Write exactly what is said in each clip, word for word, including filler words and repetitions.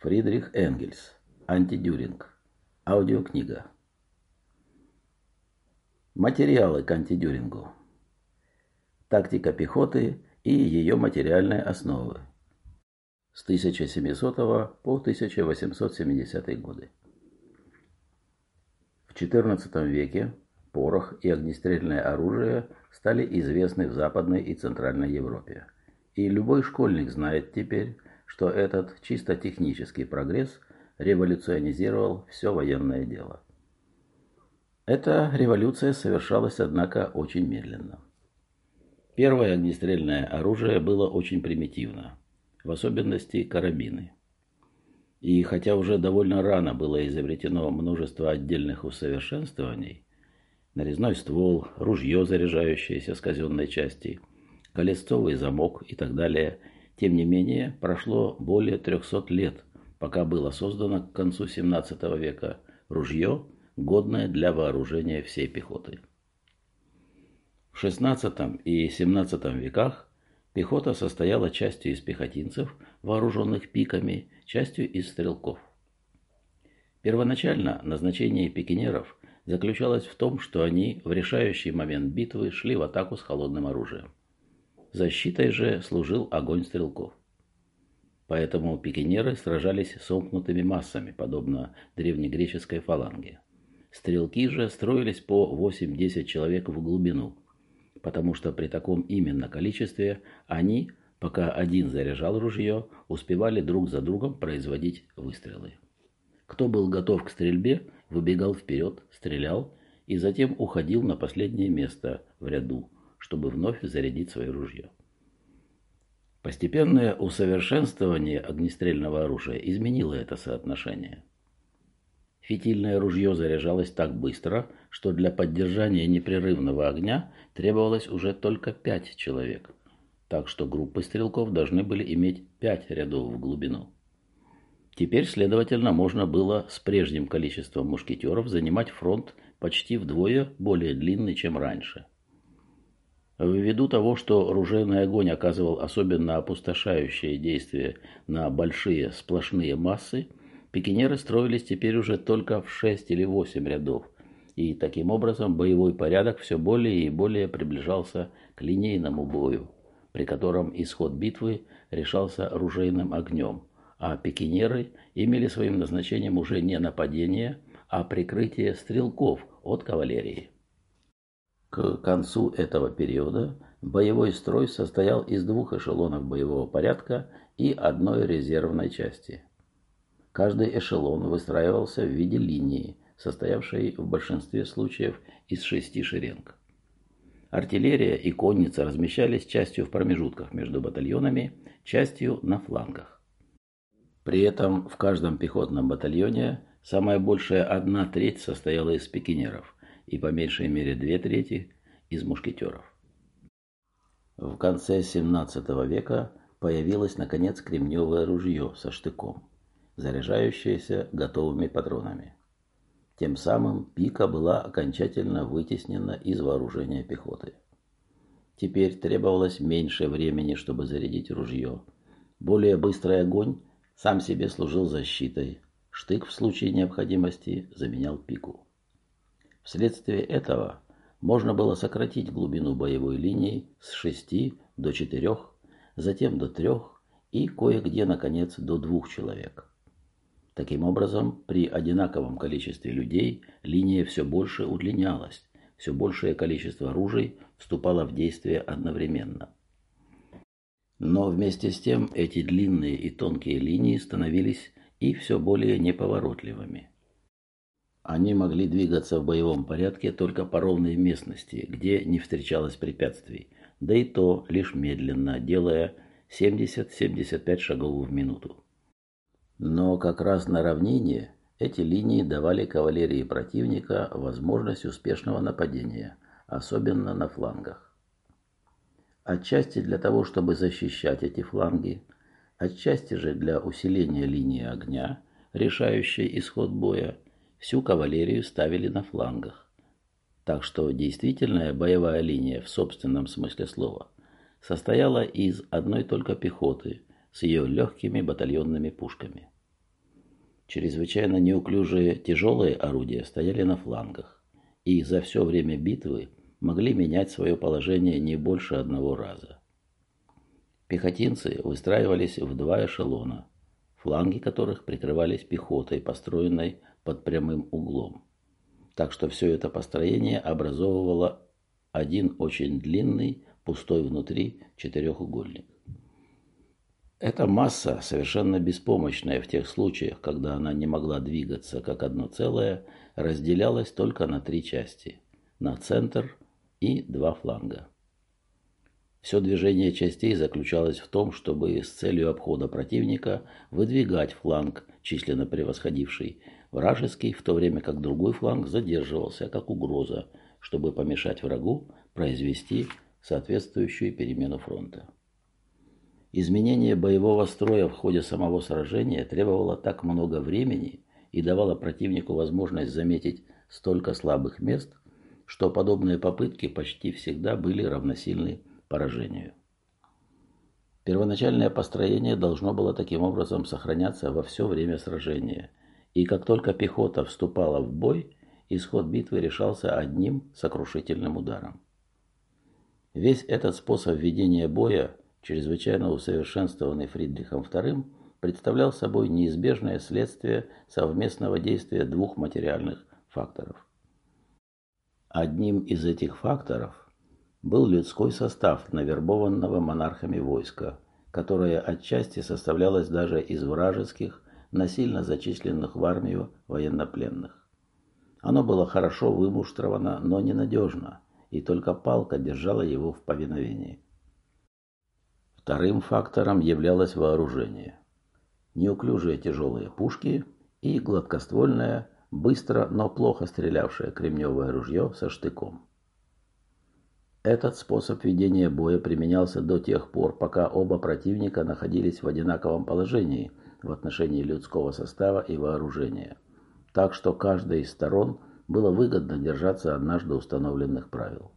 Фридрих Энгельс. Антидюринг. Аудиокнига. Материалы к антидюрингу. Тактика пехоты и ее материальные основы. С тысяча семисотого по тысяча восемьсот семидесятые годы. В четырнадцатом веке порох и огнестрельное оружие стали известны в Западной и Центральной Европе. И любой школьник знает теперь, что этот чисто технический прогресс революционизировал все военное дело. Эта революция совершалась, однако, очень медленно. Первое огнестрельное оружие было очень примитивно, в особенности карабины. И хотя уже довольно рано было изобретено множество отдельных усовершенствований, нарезной ствол, ружье, заряжающееся с казенной части, колесцовый замок и так далее, тем не менее прошло более трехсот лет, пока было создано к концу семнадцатого века ружье, годное для вооружения всей пехоты. В шестнадцатом и семнадцатом веках пехота состояла частью из пехотинцев, вооруженных пиками, частью из стрелков. Первоначально назначение пикинеров заключалось в том, что они в решающий момент битвы шли в атаку с холодным оружием. Защитой же служил огонь стрелков. Поэтому пикинеры сражались сомкнутыми массами, подобно древнегреческой фаланге. Стрелки же строились по восемь-десять человек в глубину, потому что при таком именно количестве они, пока один заряжал ружье, успевали друг за другом производить выстрелы. Кто был готов к стрельбе, выбегал вперед, стрелял и затем уходил на последнее место в ряду, чтобы вновь зарядить свое ружье. Постепенное усовершенствование огнестрельного оружия изменило это соотношение. Фитильное ружье заряжалось так быстро, что для поддержания непрерывного огня требовалось уже только пять человек, так что группы стрелков должны были иметь пять рядов в глубину. Теперь, следовательно, можно было с прежним количеством мушкетеров занимать фронт почти вдвое более длинный, чем раньше. Ввиду того, что ружейный огонь оказывал особенно опустошающее действие на большие сплошные массы, пикинеры строились теперь уже только в шесть или восемь рядов, и таким образом боевой порядок все более и более приближался к линейному бою, при котором исход битвы решался ружейным огнем, а пикинеры имели своим назначением уже не нападение, а прикрытие стрелков от кавалерии. К концу этого периода боевой строй состоял из двух эшелонов боевого порядка и одной резервной части. Каждый эшелон выстраивался в виде линии, состоявшей в большинстве случаев из шести шеренг. Артиллерия и конница размещались частью в промежутках между батальонами, частью на флангах. При этом в каждом пехотном батальоне самая большая одна треть состояла из пикинеров и по меньшей мере две трети из мушкетеров. В конце семнадцатого века появилось, наконец, кремневое ружье со штыком, заряжающееся готовыми патронами. Тем самым пика была окончательно вытеснена из вооружения пехоты. Теперь требовалось меньше времени, чтобы зарядить ружье. Более быстрый огонь сам себе служил защитой. Штык в случае необходимости заменял пику. Вследствие этого можно было сократить глубину боевой линии с шести до четырёх, затем до трёх и кое-где, наконец, до двух человек. Таким образом, при одинаковом количестве людей линия все больше удлинялась, все большее количество ружей вступало в действие одновременно. Но вместе с тем эти длинные и тонкие линии становились и все более неповоротливыми. Они могли двигаться в боевом порядке только по ровной местности, где не встречалось препятствий, да и то лишь медленно, делая семьдесят-семьдесят пять шагов в минуту. Но как раз на равнине эти линии давали кавалерии противника возможность успешного нападения, особенно на флангах. Отчасти для того, чтобы защищать эти фланги, отчасти же для усиления линии огня, решающей исход боя, всю кавалерию ставили на флангах. Так что действительная боевая линия в собственном смысле слова состояла из одной только пехоты с ее легкими батальонными пушками. Чрезвычайно неуклюжие тяжелые орудия стояли на флангах и за все время битвы могли менять свое положение не больше одного раза. Пехотинцы выстраивались в два эшелона, фланги которых прикрывались пехотой, построенной под прямым углом. Так что все это построение образовывало один очень длинный, пустой внутри четырехугольник. Эта масса, совершенно беспомощная в тех случаях, когда она не могла двигаться как одно целое, разделялась только на три части – на центр и два фланга. Все движение частей заключалось в том, чтобы с целью обхода противника выдвигать фланг, численно превосходивший вражеский, в то время как другой фланг задерживался как угроза, чтобы помешать врагу произвести соответствующую перемену фронта. Изменение боевого строя в ходе самого сражения требовало так много времени и давало противнику возможность заметить столько слабых мест, что подобные попытки почти всегда были равносильны поражению. Первоначальное построение должно было таким образом сохраняться во все время сражения, и как только пехота вступала в бой, исход битвы решался одним сокрушительным ударом. Весь этот способ ведения боя, чрезвычайно усовершенствованный Фридрихом вторым, представлял собой неизбежное следствие совместного действия двух материальных факторов. Одним из этих факторов был людской состав навербованного монархами войска, которое отчасти составлялось даже из вражеских, насильно зачисленных в армию военнопленных. Оно было хорошо вымуштровано, но ненадежно, и только палка держала его в повиновении. Вторым фактором являлось вооружение. Неуклюжие тяжелые пушки и гладкоствольное, быстро, но плохо стрелявшее кремневое ружье со штыком. Этот способ ведения боя применялся до тех пор, пока оба противника находились в одинаковом положении в отношении людского состава и вооружения, так что каждой из сторон было выгодно держаться однажды установленных правил.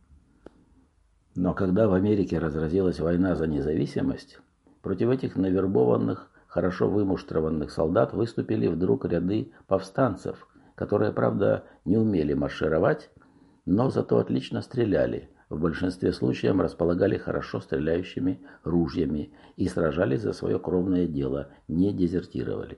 Но когда в Америке разразилась война за независимость, против этих навербованных, хорошо вымуштрованных солдат выступили вдруг ряды повстанцев, которые, правда, не умели маршировать, но зато отлично стреляли, в большинстве случаев располагали хорошо стреляющими ружьями и сражались за свое кровное дело, не дезертировали.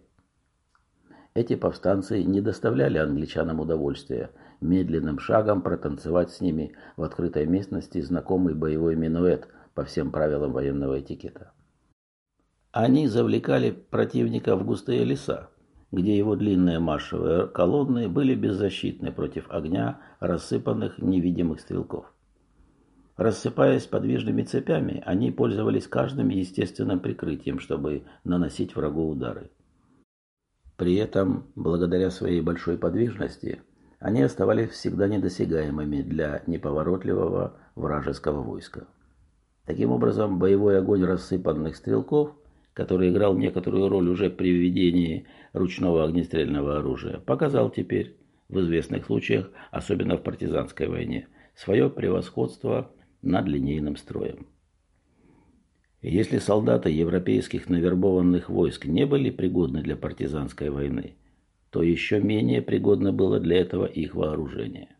Эти повстанцы не доставляли англичанам удовольствия медленным шагом протанцевать с ними в открытой местности знакомый боевой минуэт по всем правилам военного этикета. Они завлекали противника в густые леса, где его длинные маршевые колонны были беззащитны против огня рассыпанных невидимых стрелков. Рассыпаясь подвижными цепями, они пользовались каждым естественным прикрытием, чтобы наносить врагу удары. При этом, благодаря своей большой подвижности, они оставались всегда недосягаемыми для неповоротливого вражеского войска. Таким образом, боевой огонь рассыпанных стрелков, который играл некоторую роль уже при введении ручного огнестрельного оружия, показал теперь, в известных случаях, особенно в партизанской войне, свое превосходство над линейным строем. Если солдаты европейских навербованных войск не были пригодны для партизанской войны, то еще менее пригодно было для этого их вооружение.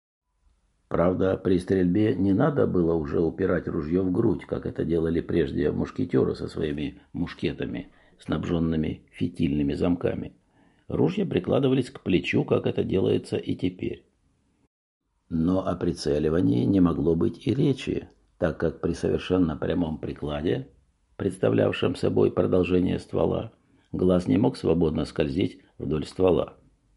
Правда, при стрельбе не надо было уже упирать ружье в грудь, как это делали прежде мушкетеры со своими мушкетами, снабженными фитильными замками. Ружья прикладывались к плечу, как это делается и теперь. Но о прицеливании не могло быть и речи, так как при совершенно прямом прикладе, представлявшем собой продолжение ствола, глаз не мог свободно скользить вдоль ствола.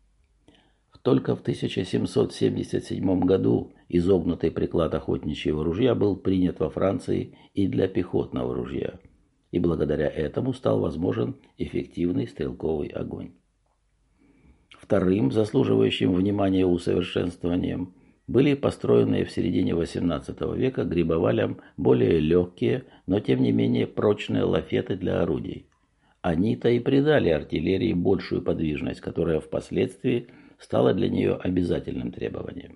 Только в тысяча семьсот семьдесят седьмом году изогнутый приклад охотничьего ружья был принят во Франции и для пехотного ружья, и благодаря этому стал возможен эффективный стрелковый огонь. Вторым, заслуживающим внимания усовершенствованием, были построенные в середине восемнадцатого века грибовалем более легкие, но тем не менее прочные лафеты для орудий. Они-то и придали артиллерии большую подвижность, которая впоследствии стала для нее обязательным требованием.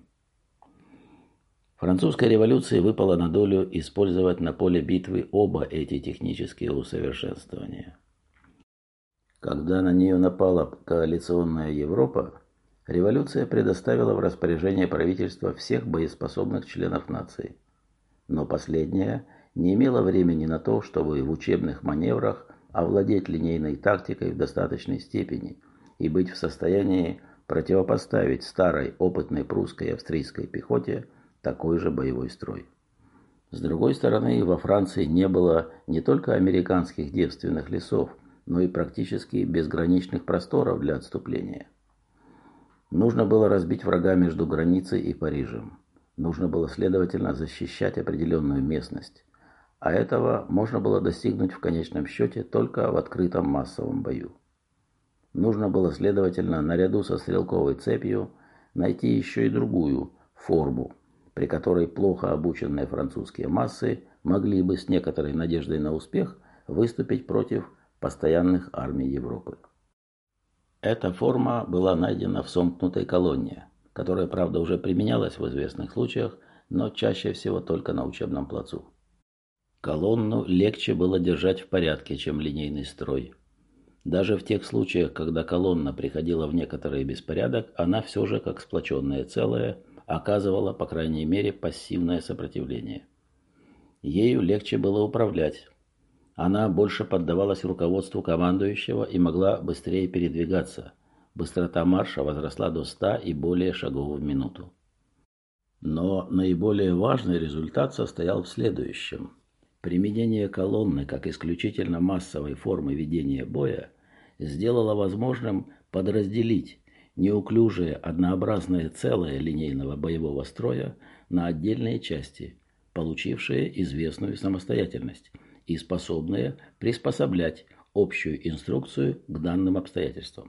Французской революции выпало на долю использовать на поле битвы оба эти технические усовершенствования. Когда на нее напала коалиционная Европа, революция предоставила в распоряжение правительства всех боеспособных членов нации. Но последняя не имела времени на то, чтобы в учебных маневрах овладеть линейной тактикой в достаточной степени и быть в состоянии противопоставить старой опытной прусской и австрийской пехоте такой же боевой строй. С другой стороны, во Франции не было не только американских девственных лесов, но и практически безграничных просторов для отступления. Нужно было разбить врага между границей и Парижем. Нужно было, следовательно, защищать определенную местность. А этого можно было достигнуть в конечном счете только в открытом массовом бою. Нужно было, следовательно, наряду со стрелковой цепью найти еще и другую форму, при которой плохо обученные французские массы могли бы с некоторой надеждой на успех выступить против постоянных армий Европы. Эта форма была найдена в сомкнутой колонне, которая, правда, уже применялась в известных случаях, но чаще всего только на учебном плацу. Колонну легче было держать в порядке, чем линейный строй. Даже в тех случаях, когда колонна приходила в некоторый беспорядок, она все же, как сплоченное целое, оказывала, по крайней мере, пассивное сопротивление. Ею легче было управлять. Она больше поддавалась руководству командующего и могла быстрее передвигаться. Быстрота марша возросла до ста и более шагов в минуту. Но наиболее важный результат состоял в следующем. Применение колонны как исключительно массовой формы ведения боя сделало возможным подразделить неуклюжее однообразное целое линейного боевого строя на отдельные части, получившие известную самостоятельность и способные приспособлять общую инструкцию к данным обстоятельствам.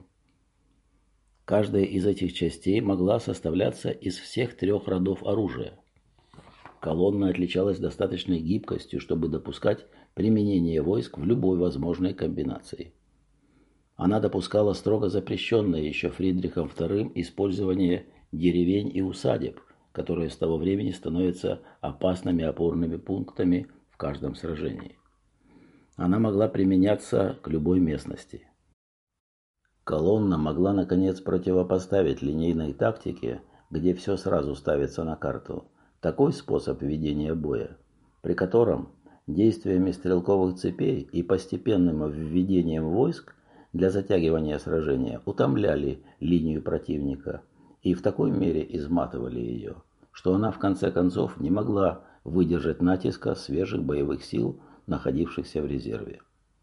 Каждая из этих частей могла составляться из всех трех родов оружия. Колонна отличалась достаточной гибкостью, чтобы допускать применение войск в любой возможной комбинации. Она допускала строго запрещенное еще Фридрихом вторым использование деревень и усадеб, которые с того времени становятся опасными опорными пунктами в каждом сражении. Она могла применяться к любой местности. Колонна могла, наконец, противопоставить линейной тактике, где все сразу ставится на карту, такой способ ведения боя, при котором действиями стрелковых цепей и постепенным введением войск для затягивания сражения утомляли линию противника и в такой мере изматывали ее, что она в конце концов не могла выдержать натиска свежих боевых сил, находившихся в резерве.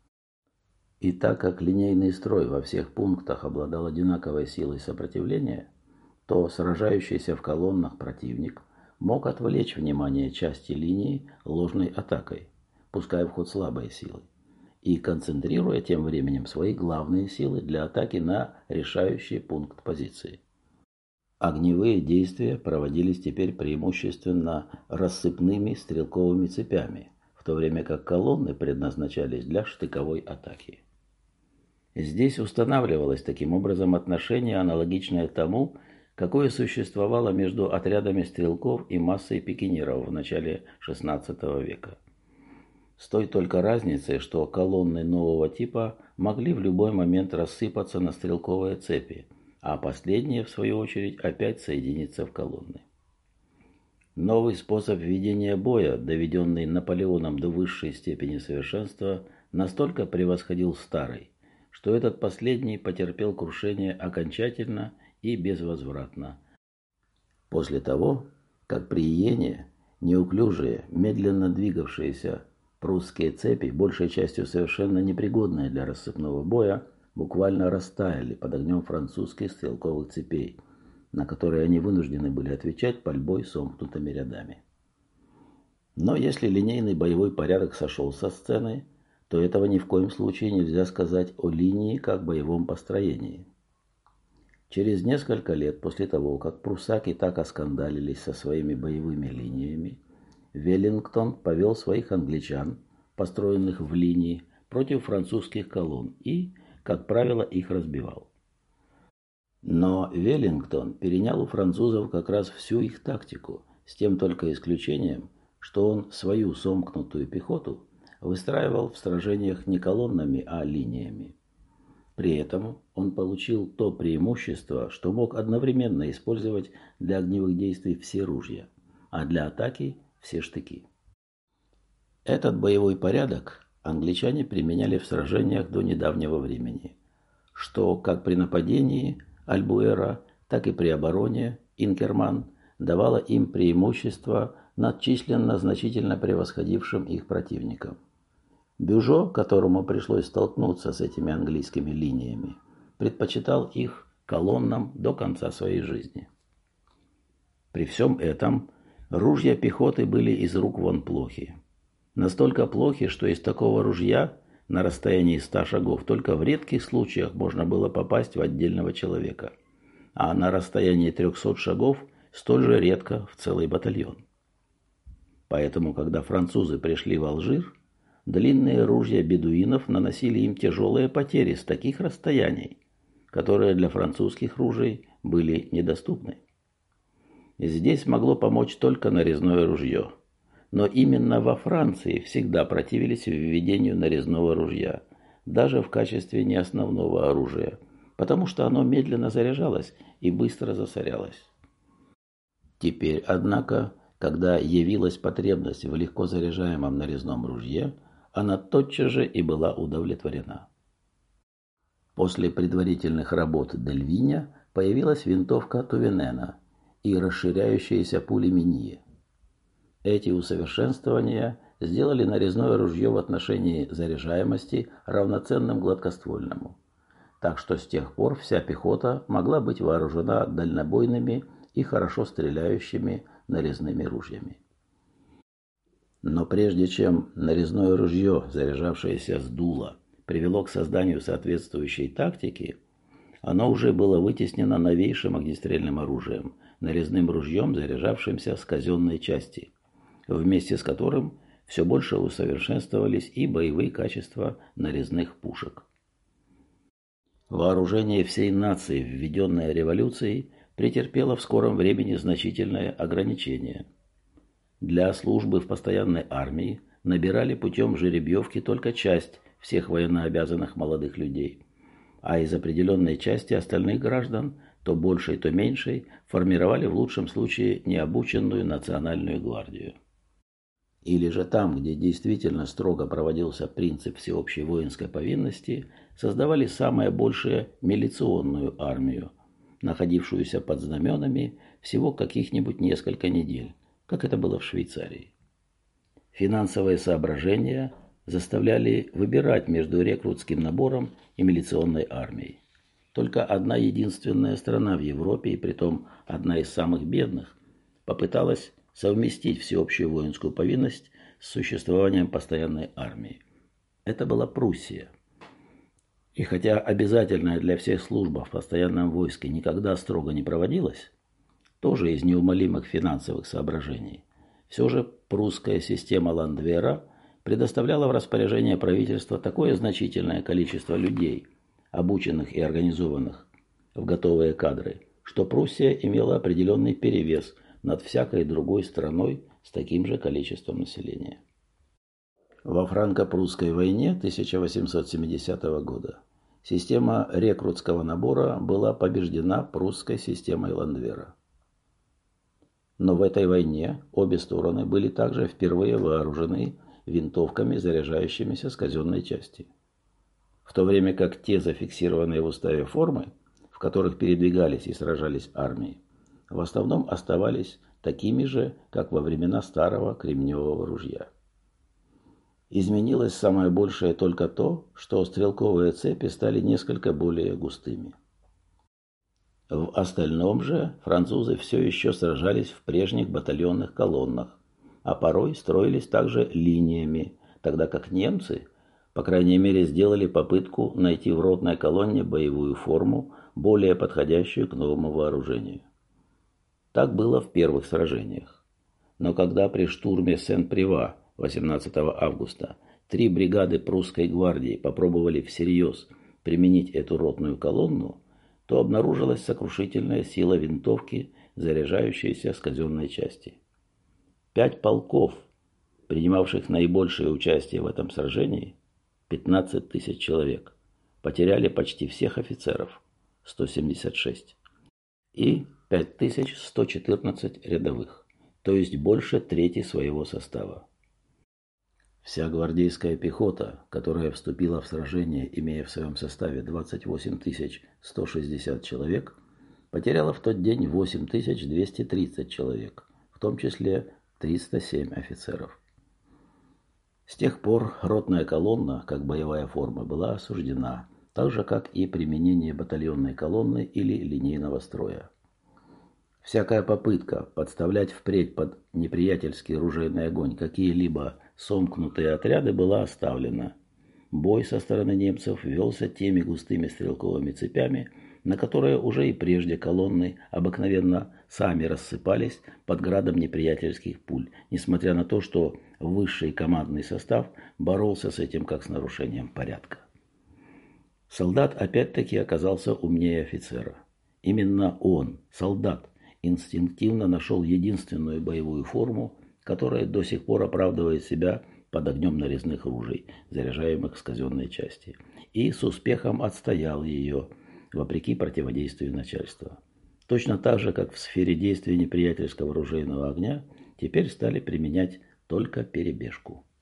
И так как линейный строй во всех пунктах обладал одинаковой силой сопротивления, то сражающийся в колоннах противник мог отвлечь внимание части линии ложной атакой, пуская в ход слабые силы, и концентрируя тем временем свои главные силы для атаки на решающий пункт позиции. Огневые действия проводились теперь преимущественно рассыпными стрелковыми цепями, в то время как колонны предназначались для штыковой атаки. Здесь устанавливалось таким образом отношение, аналогичное тому, какое существовало между отрядами стрелков и массой пикинеров в начале шестнадцатого века. С той только разницей, что колонны нового типа могли в любой момент рассыпаться на стрелковые цепи, а последние, в свою очередь, опять соединиться в колонны. Новый способ ведения боя, доведенный Наполеоном до высшей степени совершенства, настолько превосходил старый, что этот последний потерпел крушение окончательно и безвозвратно. После того, как при Иене неуклюжие, медленно двигавшиеся прусские цепи, большей частью совершенно непригодные для рассыпного боя, буквально растаяли под огнем французских стрелковых цепей, на которые они вынуждены были отвечать пальбой сомкнутыми рядами. Но если линейный боевой порядок сошел со сцены, то этого ни в коем случае нельзя сказать о линии как боевом построении. Через несколько лет после того, как прусаки так оскандалились со своими боевыми линиями, Веллингтон повел своих англичан, построенных в линии, против французских колонн и, как правило, их разбивал. Но Веллингтон перенял у французов как раз всю их тактику, с тем только исключением, что он свою сомкнутую пехоту выстраивал в сражениях не колоннами, а линиями. При этом он получил то преимущество, что мог одновременно использовать для огневых действий все ружья, а для атаки все штыки. Этот боевой порядок англичане применяли в сражениях до недавнего времени, что как при нападении Альбуэра, так и при обороне Инкерман давало им преимущество над численно значительно превосходившим их противником. Бюжо, которому пришлось столкнуться с этими английскими линиями, предпочитал их колоннам до конца своей жизни. При всем этом ружья пехоты были из рук вон плохи. Настолько плохи, что из такого ружья на расстоянии ста шагов только в редких случаях можно было попасть в отдельного человека, а на расстоянии трехсот шагов столь же редко в целый батальон. Поэтому, когда французы пришли в Алжир, длинные ружья бедуинов наносили им тяжелые потери с таких расстояний, которые для французских ружей были недоступны. Здесь могло помочь только нарезное ружье. Но именно во Франции всегда противились введению нарезного ружья, даже в качестве неосновного оружия, потому что оно медленно заряжалось и быстро засорялось. Теперь, однако, когда явилась потребность в легко заряжаемом нарезном ружье, она тотчас же и была удовлетворена. После предварительных работ Дельвиня появилась винтовка Тувенена и расширяющиеся пули Минье. Эти усовершенствования сделали нарезное ружье в отношении заряжаемости равноценным гладкоствольному, так что с тех пор вся пехота могла быть вооружена дальнобойными и хорошо стреляющими нарезными ружьями. Но прежде чем нарезное ружье, заряжавшееся с дула, привело к созданию соответствующей тактики, оно уже было вытеснено новейшим огнестрельным оружием, нарезным ружьем, заряжавшимся с казенной части, вместе с которым все больше усовершенствовались и боевые качества нарезных пушек. Вооружение всей нации, введенное революцией, претерпело в скором времени значительное ограничение. Для службы в постоянной армии набирали путем жеребьевки только часть всех военнообязанных молодых людей, а из определенной части остальных граждан, то большей, то меньшей, формировали в лучшем случае необученную национальную гвардию. Или же там, где действительно строго проводился принцип всеобщей воинской повинности, создавали самое большее милиционную армию, находившуюся под знаменами всего каких-нибудь несколько недель, как это было в Швейцарии. Финансовые соображения заставляли выбирать между рекрутским набором и милиционной армией. Только одна единственная страна в Европе, и притом одна из самых бедных, попыталась совместить всеобщую воинскую повинность с существованием постоянной армии. Это была Пруссия. И хотя обязательная для всех служба в постоянном войске никогда строго не проводилась, тоже из неумолимых финансовых соображений, все же прусская система Ландвера предоставляла в распоряжение правительства такое значительное количество людей, обученных и организованных в готовые кадры, что Пруссия имела определенный перевес над всякой другой страной с таким же количеством населения. Во франко-прусской войне тысяча восемьсот семидесятого года система рекрутского набора была побеждена прусской системой Ландвера. Но в этой войне обе стороны были также впервые вооружены винтовками, заряжающимися с казенной части. В то время как те зафиксированные в уставе формы, в которых передвигались и сражались армии, в основном оставались такими же, как во времена старого кремневого ружья. Изменилось самое большее только то, что стрелковые цепи стали несколько более густыми. В остальном же французы все еще сражались в прежних батальонных колоннах, а порой строились также линиями, тогда как немцы, по крайней мере, сделали попытку найти в ротной колонне боевую форму, более подходящую к новому вооружению. Так было в первых сражениях. Но когда при штурме Сен-Прива восемнадцатого августа три бригады прусской гвардии попробовали всерьез применить эту ротную колонну, то обнаружилась сокрушительная сила винтовки, заряжающейся с казенной части. Пять полков, принимавших наибольшее участие в этом сражении, пятнадцать тысяч человек, потеряли почти всех офицеров, сто семьдесят шесть, и пять тысяч сто четырнадцать рядовых, то есть больше трети своего состава. Вся гвардейская пехота, которая вступила в сражение, имея в своем составе двадцать восемь тысяч сто шестьдесят человек, потеряла в тот день восемь тысяч двести тридцать человек, в том числе триста семь офицеров. С тех пор ротная колонна, как боевая форма, была осуждена, так же, как и применение батальонной колонны или линейного строя. Всякая попытка подставлять впредь под неприятельский ружейный огонь какие-либо сомкнутые отряды была оставлена. Бой со стороны немцев велся теми густыми стрелковыми цепями, на которые уже и прежде колонны обыкновенно сами рассыпались под градом неприятельских пуль, несмотря на то, что высший командный состав боролся с этим как с нарушением порядка. Солдат опять-таки оказался умнее офицера. Именно он, солдат, инстинктивно нашел единственную боевую форму, которая до сих пор оправдывает себя под огнем нарезных ружей, заряжаемых с казенной части, и с успехом отстоял ее, вопреки противодействию начальства. Точно так же, как в сфере действия неприятельского ружейного огня, теперь стали применять только перебежку.